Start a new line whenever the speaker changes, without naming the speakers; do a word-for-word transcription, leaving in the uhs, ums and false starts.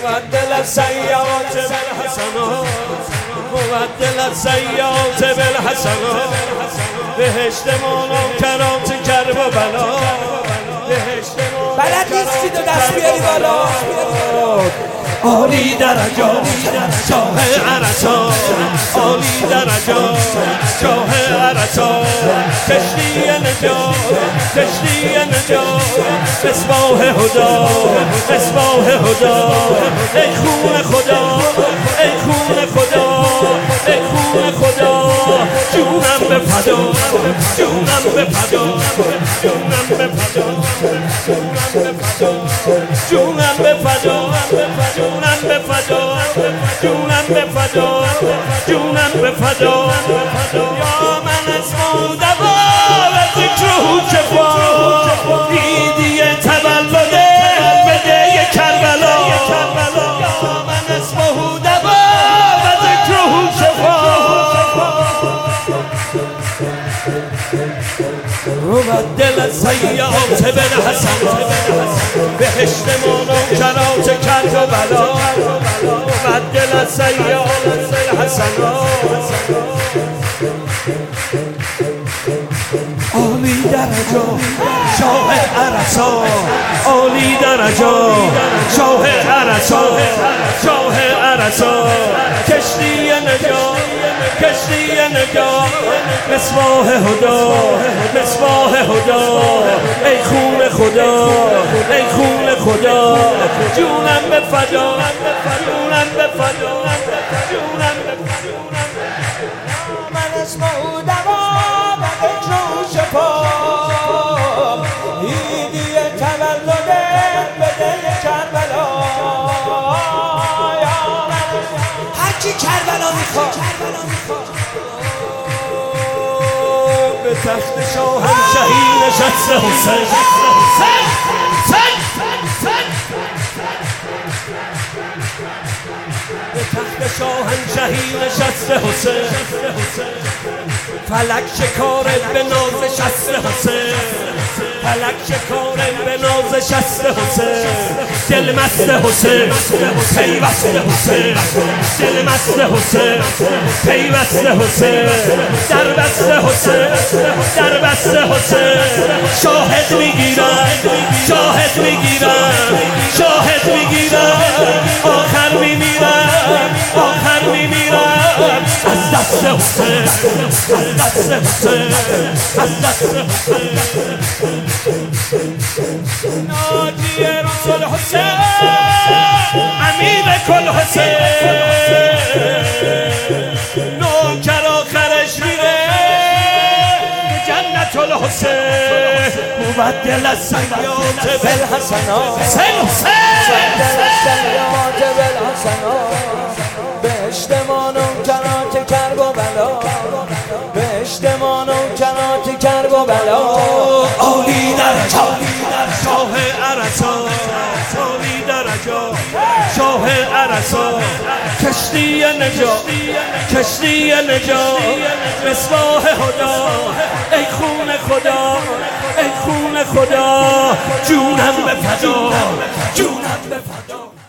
مبدل السیئات بالحسنات مبدل السیئات بالحسنات بهشت منکرات کرب و بلا بهشت
بلد نیستی تو دست بیاری بالا
عالی درجات شاه عرصات عالی درجات شاه عرصات کشتی نجات کشتی نجات مصباح هدا مصباح هدا ای خون خدا ای خون خدا ای خون خدا جونم به فدا جونم به فدا جونم به فدا جونم به فدا جونم به فدا جونم به فدا جونم به فدا یا من اسم دوا و ذکر و شفا عیدی تولد بده کربلا یا من اسم دوا و ذکر و شفا مبدل السیئات بالحسنات بهشت منکرات کرب و بلا مبدل السیئات بالحسنات عالی درجات شاه عرصات عالی درجات شاه عرصات شاه عرصات کشتی نجات کشتی نجات مصباح هدا مصباح هدا ای خون خدا ای خون خدا جونم به فدا جونم به فدا جونم به فدا
من اسم او دوا و ذکر و شفا عیدی تولد بده کربلا هرکی کربلا میخواد
به تخت شاهنشهی نشسته حسین به تخت شاهنشهی نشسته حسین فلک شکار به ناز شسته حسین فلک شکار به ناز شسته حسین دل مست حسین پیوسته حسین دل مست حسین پیوسته حسین در بسته حسین در بسته حسین شاهد میگیرم شاهد میگیرم شاهد میگیرم آخر میمیرم آخر میمیرم از دست حسین از دست حسین از دست حسین ناجی رسول حسین امیر کل حسین نوکر آخرش میره به جنت الحسین مبدل السیئات بالحسنات حسین
مبدل السیئات بالحسنات بهشت منکرات کرب و بلا بهشت منکرات کرب و بلا
عالی درجات شاه عرصات عالی درجات شاه عرصات کشتی نجات کشتی نجات مصباح هدا ای خون خدا ای خون خدا جونم به فدا جونم به فدا